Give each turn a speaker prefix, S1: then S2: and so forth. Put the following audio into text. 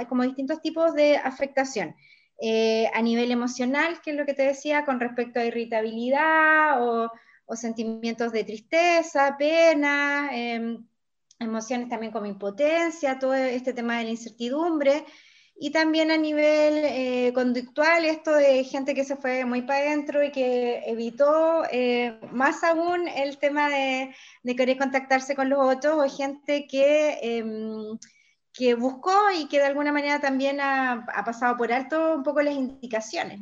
S1: hay como distintos tipos de afectación. A nivel emocional, que es lo que te decía, con respecto a irritabilidad o sentimientos de tristeza, pena, emociones también como impotencia, todo este tema de la incertidumbre, y también a nivel conductual, esto de gente que se fue muy para adentro y que evitó más aún el tema de querer contactarse con los otros, o gente que buscó y que de alguna manera también ha pasado por alto un poco las indicaciones.